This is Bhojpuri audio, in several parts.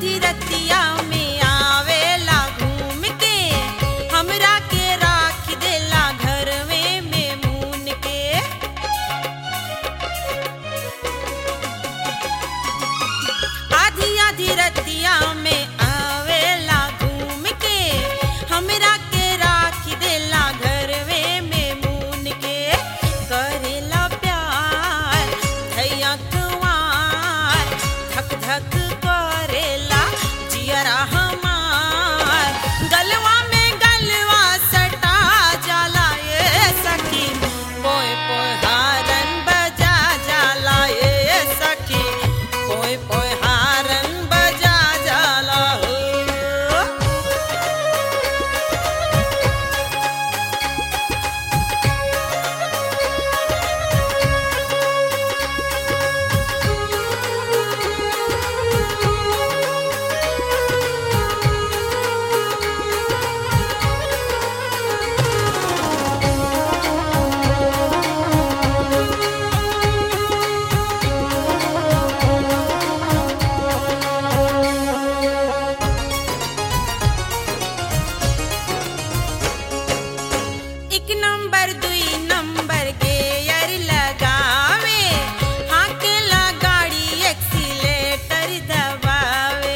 धीरतिया में आवेला घूम के हमरा के राख देला घरवे में मून के। आधी आधी रतिया में आवेला घूम के हमरा के राख देला घरवे में मून के। करेला प्यार धैया कुंवार धक धक करेला जियरा हमार। गलवा में गलवा सटा जाला ये सखी पोए पोए हारन बजा जाला ये सखी पोए पोए हारन बजा जाला हो। एक नंबर दुई नंबर गेयर लगावे हाकेला गाड़ी एक्सीलेटर दबावे।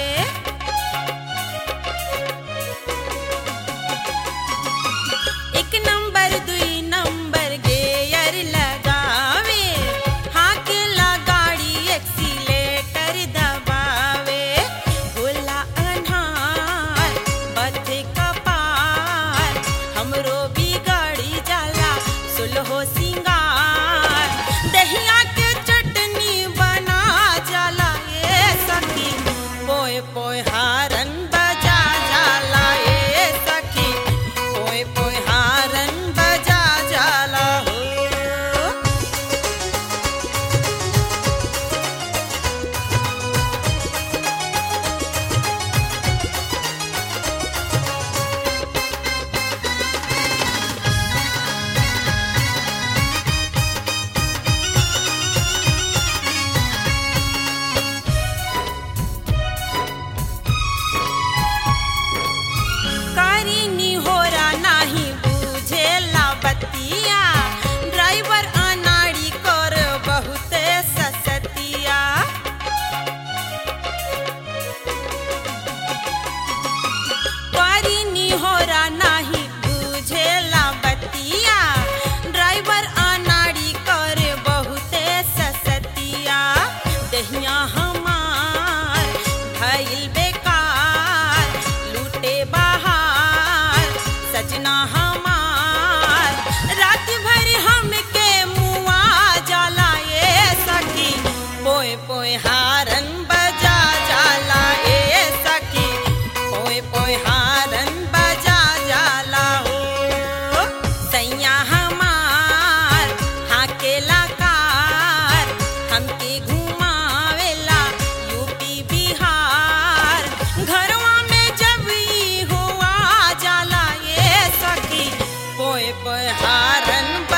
एक नंबर दुई नंबर गेयर लगावे हाकेला गाड़ी एक्सीलेटर दबावे। होला अन्हार बथे कपार हमरो भी गाड़ी जाला सुलहो सिंगार। दहिया के चटनी बना जाला ये सखी पोए पोए हारन बजा जाला ये सखी पोए पोए हारन बजा जाला हो। कारी होरा नाही बुझेला बतिया ड्राइवर अनाड़ी कर बहुते ससतिया। कारी होरा नाही बुझेला बतिया ड्राइवर अनाड़ी कर बहुते ससतिया। दहिया हमार भइल बेकार लूटे बाहर सजना हमार। रात भर हमके मुआ जाला ये सखी पोए पोए हारन बजा जाला ये सखी पोए पोए हारन बजा जाला हो। सैया हमार हाकेला कार हमके घुमावेला यूपी बिहार। घरवा में जब ई हुआ जाला ये सखी पोए पोए हारन